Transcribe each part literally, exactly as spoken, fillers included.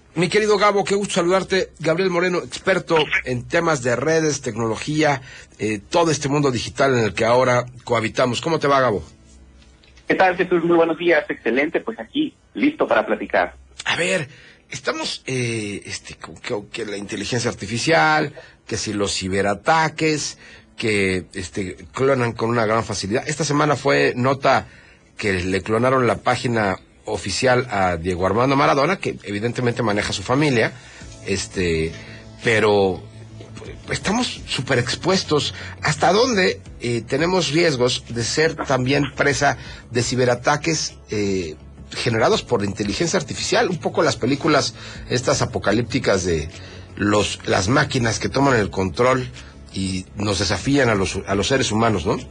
Mi querido Gabo, qué gusto saludarte. Gabriel Moreno, experto en temas de redes, tecnología, eh, todo este mundo digital en el que ahora cohabitamos. ¿Cómo te va, Gabo? ¿Qué tal, Jesús? Muy buenos días, excelente, pues aquí, listo para platicar. A ver, estamos, eh, este, con que, que la inteligencia artificial, que si los ciberataques, que este clonan con una gran facilidad. Esta semana fue nota que le clonaron la página oficial a Diego Armando Maradona, que evidentemente maneja su familia, este, pero estamos súper expuestos. ¿Hasta dónde eh, tenemos riesgos de ser también presa de ciberataques eh, generados por inteligencia artificial? Un poco las películas estas apocalípticas de los las máquinas que toman el control y nos desafían a los a los seres humanos, ¿no?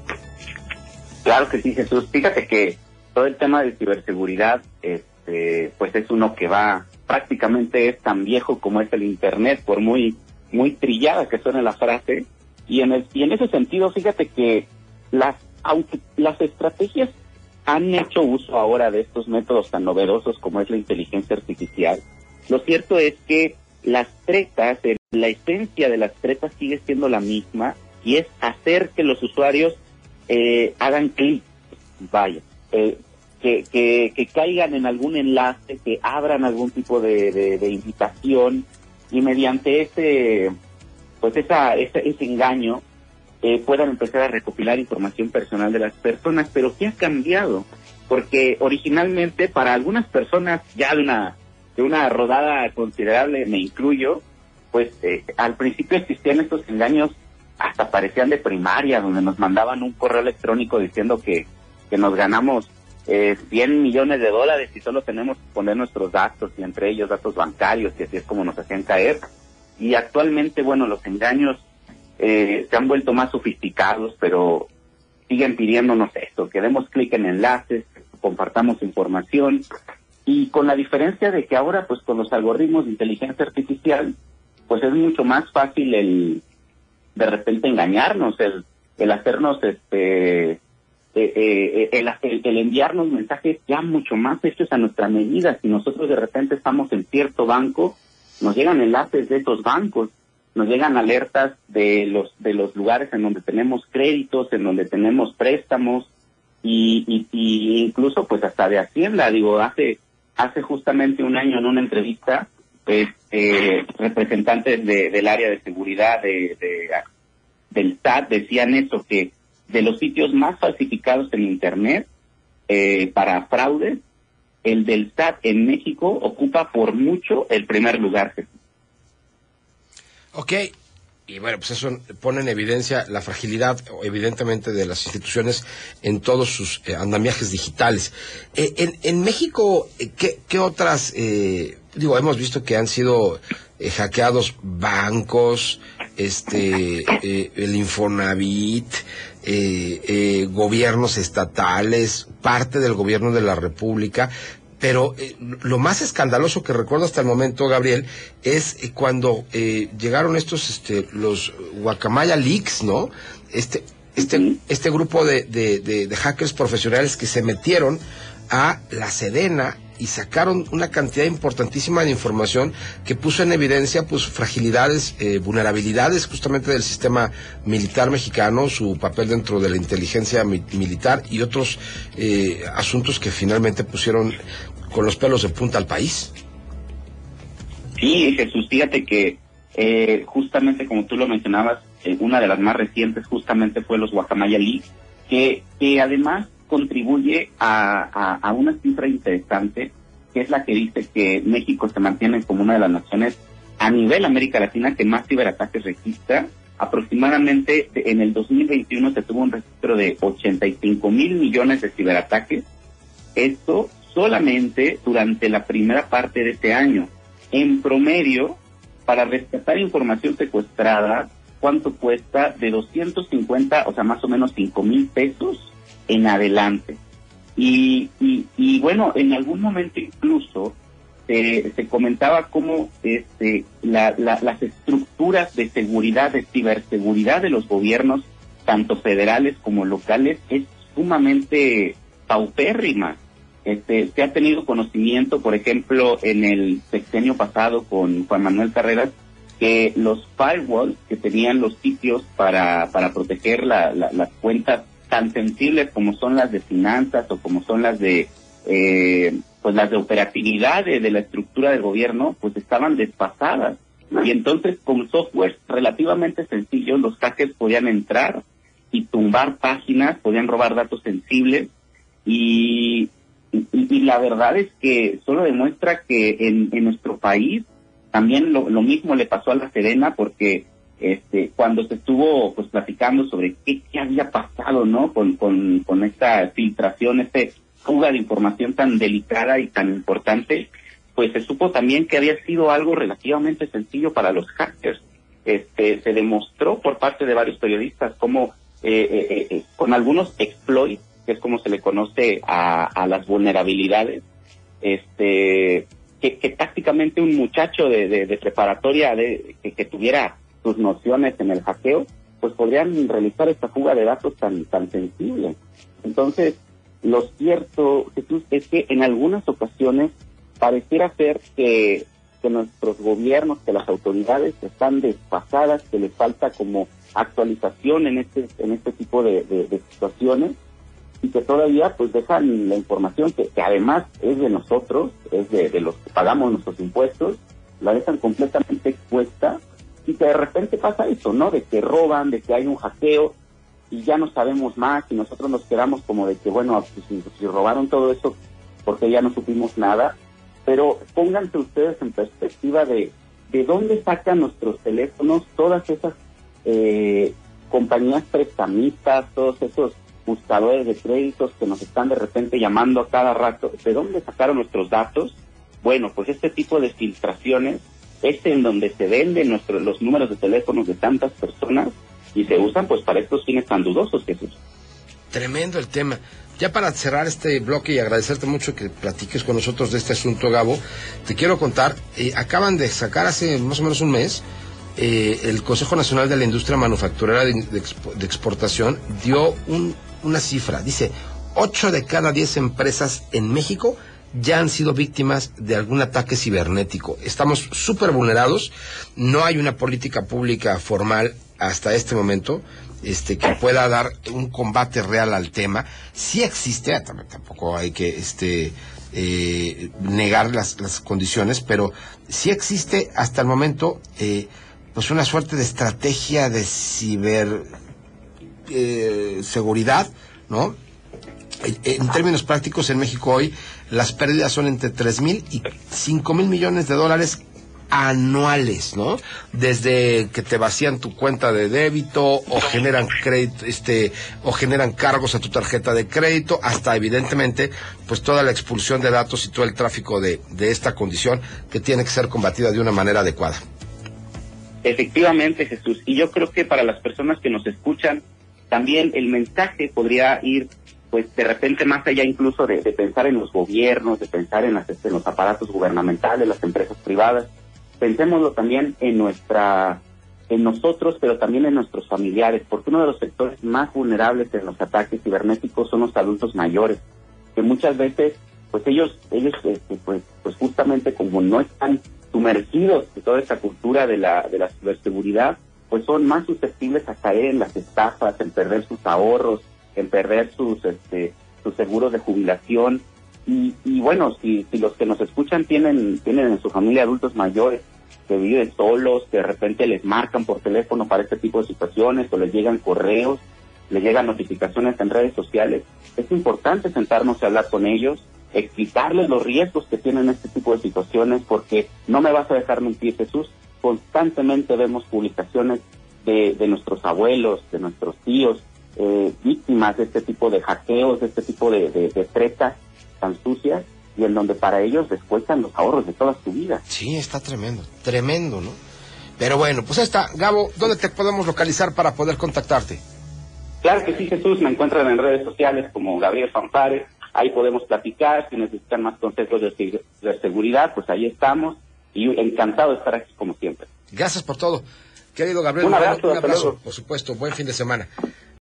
Claro que sí, Jesús. Fíjate que todo el tema de ciberseguridad, este, pues es uno que va, prácticamente es tan viejo como es el Internet, por muy muy trillada que suene la frase, y en el, y en ese sentido, fíjate que las, aunque las estrategias han hecho uso ahora de estos métodos tan novedosos como es la inteligencia artificial, lo cierto es que las tretas, la esencia de las tretas sigue siendo la misma, y es hacer que los usuarios eh, hagan clic, vaya, eh, que, que, que caigan en algún enlace, que abran algún tipo de, de, de invitación, y mediante ese, pues esa, ese, ese engaño, eh, puedan empezar a recopilar información personal de las personas. Pero ¿qué ha cambiado? Porque originalmente para algunas personas, ya de una, de una rodada considerable, me incluyo, pues eh, al principio existían estos engaños, hasta parecían de primaria, donde nos mandaban un correo electrónico diciendo que, que nos ganamos Eh, cien millones de dólares y solo tenemos que poner nuestros datos, y entre ellos datos bancarios, y así es como nos hacían caer. Y actualmente, bueno, los engaños eh, se han vuelto más sofisticados, pero siguen pidiéndonos esto, que demos clic en enlaces, que compartamos información, y con la diferencia de que ahora, pues con los algoritmos de inteligencia artificial, pues es mucho más fácil el, de repente, engañarnos, el, el hacernos, este... Eh, eh, el, el, el enviarnos mensajes ya mucho más hechos a nuestra medida. Si nosotros de repente estamos en cierto banco, nos llegan enlaces de esos bancos, nos llegan alertas de los de los lugares en donde tenemos créditos, en donde tenemos préstamos, y, y, y incluso pues hasta de Hacienda. Digo, hace hace justamente un año en una entrevista, pues eh, representantes de, del área de seguridad de, de del S A T decían eso, que de los sitios más falsificados en Internet eh, para fraudes, el del S A T en México ocupa por mucho el primer lugar. Ok, y bueno, pues eso pone en evidencia la fragilidad, evidentemente, de las instituciones en todos sus eh, andamiajes digitales. Eh, en, en México, ¿qué, qué otras, eh, digo, hemos visto que han sido eh, hackeados bancos, este, eh, el Infonavit, eh, eh, gobiernos estatales, parte del gobierno de la República, pero eh, lo más escandaloso que recuerdo hasta el momento, Gabriel, es eh, cuando eh, llegaron estos, este, los Guacamaya Leaks, ¿no? Este, este, este grupo de, de, de, de hackers profesionales que se metieron a la Sedena y sacaron una cantidad importantísima de información que puso en evidencia pues fragilidades, eh, vulnerabilidades justamente del sistema militar mexicano, su papel dentro de la inteligencia mi- militar y otros eh, asuntos que finalmente pusieron con los pelos de punta al país. Sí, Jesús, fíjate que eh, justamente como tú lo mencionabas, eh, una de las más recientes justamente fue los Guacamaya Leaks, que, que además contribuye a, a, a una cifra interesante, que es la que dice que México se mantiene como una de las naciones a nivel América Latina que más ciberataques registra. Aproximadamente en el dos mil veintiuno se tuvo un registro de ochenta y cinco mil millones de ciberataques. Esto solamente durante la primera parte de este año. En promedio, para rescatar información secuestrada, ¿cuánto cuesta? De doscientos cincuenta, o sea, más o menos cinco mil pesos en adelante. Y, y, y bueno, en algún momento incluso se, se comentaba cómo este, la, la, las estructuras de seguridad, de ciberseguridad de los gobiernos, tanto federales como locales, es sumamente paupérrima. Este, se ha tenido conocimiento, por ejemplo, en el sexenio pasado con Juan Manuel Carreras, que los firewalls que tenían los sitios para, para proteger la, la, las cuentas tan sensibles como son las de finanzas o como son las de eh, pues las de operatividad de, de la estructura del gobierno, pues estaban desfasadas. Y entonces con software relativamente sencillo los hackers podían entrar y tumbar páginas, podían robar datos sensibles y, y, y la verdad es que solo demuestra que en, en nuestro país también lo, lo mismo le pasó a La Serena, porque este cuando se estuvo pues platicando sobre qué, qué había pasado, ¿no? Con, con, con esta filtración, esta fuga de información tan delicada y tan importante, pues se supo también que había sido algo relativamente sencillo para los hackers. Este se demostró por parte de varios periodistas cómo eh, eh, eh, con algunos exploits, que es como se le conoce a, a las vulnerabilidades, este que, que tácticamente un muchacho de, de, de preparatoria de que, que tuviera sus nociones en el hackeo, pues podrían realizar esta fuga de datos tan tan sensible. Entonces, lo cierto, Jesús, es que en algunas ocasiones pareciera ser que, que nuestros gobiernos, que las autoridades están desfasadas, que les falta como actualización en este en este tipo de, de, de situaciones, y que todavía pues dejan la información que, que además es de nosotros, es de, de los que pagamos nuestros impuestos, la dejan completamente expuesta, y que de repente pasa eso, ¿no? De que roban, de que hay un hackeo, y ya no sabemos más, y nosotros nos quedamos como de que, bueno, pues, si, si robaron todo eso, porque ya no supimos nada. Pero pónganse ustedes en perspectiva de, de dónde sacan nuestros teléfonos todas esas eh, compañías prestamistas, todos esos buscadores de créditos que nos están de repente llamando a cada rato. ¿De dónde sacaron nuestros datos? Bueno, pues este tipo de filtraciones es en donde se venden nuestros, los números de teléfonos de tantas personas y se usan pues para estos fines tan dudosos, Jesús. Tremendo el tema. Ya para cerrar este bloque y agradecerte mucho que platiques con nosotros de este asunto, Gabo, te quiero contar, eh, acaban de sacar hace más o menos un mes, eh, el Consejo Nacional de la Industria Manufacturera de, de, expo, de Exportación dio un, una cifra, dice, ocho de cada diez empresas en México ya han sido víctimas de algún ataque cibernético. Estamos súper vulnerados, no hay una política pública formal hasta este momento este que pueda dar un combate real al tema. Sí existe, tampoco hay que este eh, negar las, las condiciones, pero sí existe hasta el momento eh, pues una suerte de estrategia de ciber eh, seguridad, ¿no? En términos prácticos, en México hoy las pérdidas son entre tres mil y cinco mil millones de dólares anuales, ¿no? Desde que te vacían tu cuenta de débito o generan crédito, este, o generan cargos a tu tarjeta de crédito, hasta evidentemente, pues toda la expulsión de datos y todo el tráfico de, de esta condición que tiene que ser combatida de una manera adecuada. Efectivamente, Jesús. Y yo creo que para las personas que nos escuchan, también el mensaje podría ir pues de repente más allá incluso de, de pensar en los gobiernos, de pensar en, las, en los aparatos gubernamentales, las empresas privadas. Pensémoslo también en nuestra, en nosotros, pero también en nuestros familiares, porque uno de los sectores más vulnerables en los ataques cibernéticos son los adultos mayores, que muchas veces, pues ellos, ellos, este, pues, pues justamente como no están sumergidos en toda esta cultura de la, de la ciberseguridad, pues son más susceptibles a caer en las estafas, en perder sus ahorros, en perder sus, este, sus seguros de jubilación. Y, y bueno, si, si los que nos escuchan tienen tienen en su familia adultos mayores que viven solos, que de repente les marcan por teléfono para este tipo de situaciones, o les llegan correos, les llegan notificaciones en redes sociales, es importante sentarnos y hablar con ellos, explicarles los riesgos que tienen este tipo de situaciones, porque no me vas a dejar mentir, Jesús, constantemente vemos publicaciones de, de nuestros abuelos, de nuestros tíos, eh, víctimas de este tipo de hackeos, de este tipo de, de, de tretas tan sucias, y en donde para ellos les cuestan los ahorros de toda su vida. Sí, está tremendo, tremendo, ¿no? Pero bueno, pues ahí está. Gabo, ¿dónde te podemos localizar para poder contactarte? Claro que sí, Jesús, me encuentran en redes sociales como Gabriel Fanfares, ahí podemos platicar, si necesitan más consejos de, de seguridad, pues ahí estamos, y encantado de estar aquí como siempre. Gracias por todo. Querido Gabriel, un abrazo, un abrazo, por supuesto, buen fin de semana.